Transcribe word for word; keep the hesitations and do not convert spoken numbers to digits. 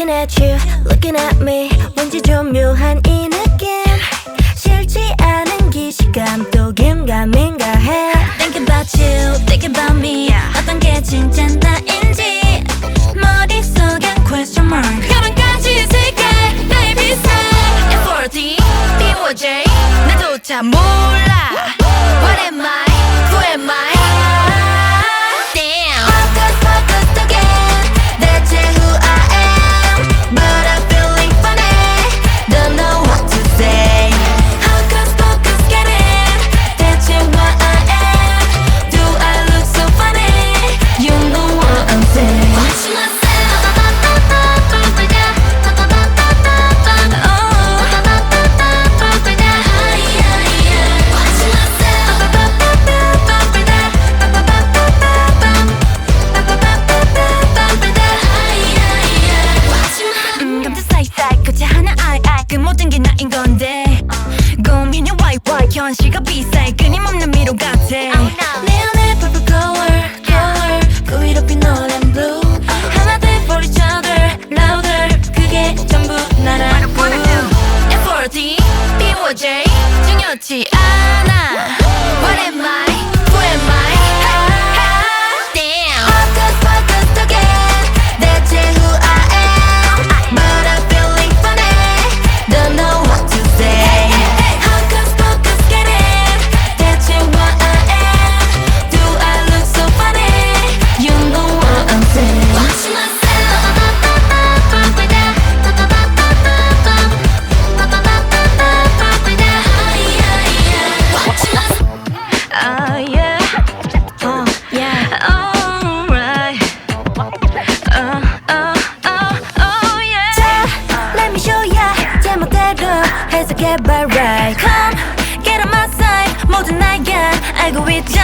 Looking at you, looking at me 왠지 좀 묘한 이 느낌 싫지 않은 기시감 또 긴가민가 해 Thinking about you, thinking about me 어떤 게 진짜 나인지 머릿속엔 question mark 가만까지 세게 나의 비슷해 에프 오 디, 비 오 제이 나조차 몰라 What am I? Who am I? Damn Focus, focus again 대체 who I am But I'm feeling funny Don't know what to say Focus, focus, get it 대체 what I am Do I look so funny? You know what I'm saying Watch myself 그 모든 게 나인 건데 고민이 why why 현실과 비싸해 끊임없는 미로 같아 내 안에 purple color color 그 위로 핀 노란 blue 하나 돼 for each other louder 그게 전부 나라고 에프 오 디, 비 오 제이 중요치 않아 What am I? Who am I? Damn Focus focus again 대체 who I am But I'm feeling funny Don't know what to say Focus focus get it 대체 what I am Do I look so funny? You know what I'm saying Watch myself Oh yeah, oh yeah, alright. Oh oh oh oh yeah. 자, let me show ya 제멋대로 해석해봐 right Come, get on my side 모두 나야 알고 있지